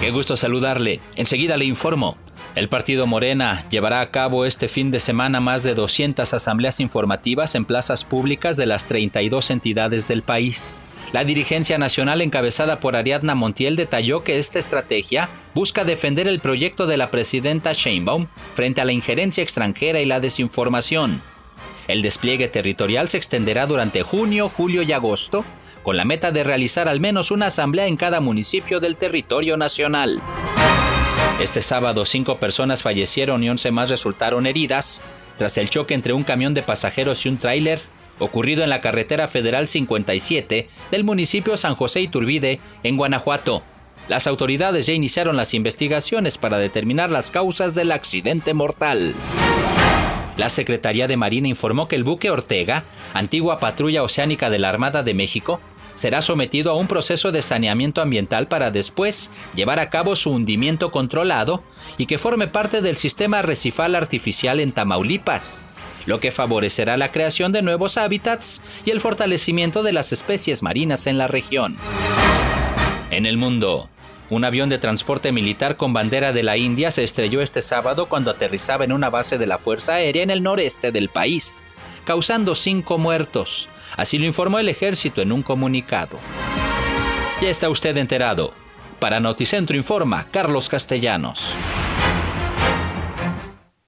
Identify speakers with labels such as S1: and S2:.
S1: Qué gusto saludarle. Enseguida le informo. El partido Morena llevará a cabo este fin de semana más de 200 asambleas informativas en plazas públicas de las 32 entidades del país. La dirigencia nacional encabezada por Ariadna Montiel detalló que esta estrategia busca defender el proyecto de la presidenta Sheinbaum frente a la injerencia extranjera y la desinformación. El despliegue territorial se extenderá durante junio, julio y agosto, con la meta de realizar al menos una asamblea en cada municipio del territorio nacional. Este sábado, 5 personas fallecieron y 11 más resultaron heridas tras el choque entre un camión de pasajeros y un tráiler ocurrido en la carretera federal 57 del municipio San José Iturbide, en Guanajuato. Las autoridades ya iniciaron las investigaciones para determinar las causas del accidente mortal. La Secretaría de Marina informó que el buque Ortega, antigua patrulla oceánica de la Armada de México, será sometido a un proceso de saneamiento ambiental para después llevar a cabo su hundimiento controlado y que forme parte del sistema arrecifal artificial en Tamaulipas, lo que favorecerá la creación de nuevos hábitats y el fortalecimiento de las especies marinas en la región. En el mundo, un avión de transporte militar con bandera de la India se estrelló este sábado cuando aterrizaba en una base de la Fuerza Aérea en el noreste del país, causando 5 muertos. Así lo informó el ejército en un comunicado. Ya está usted enterado. Para Noticentro informa Carlos Castellanos.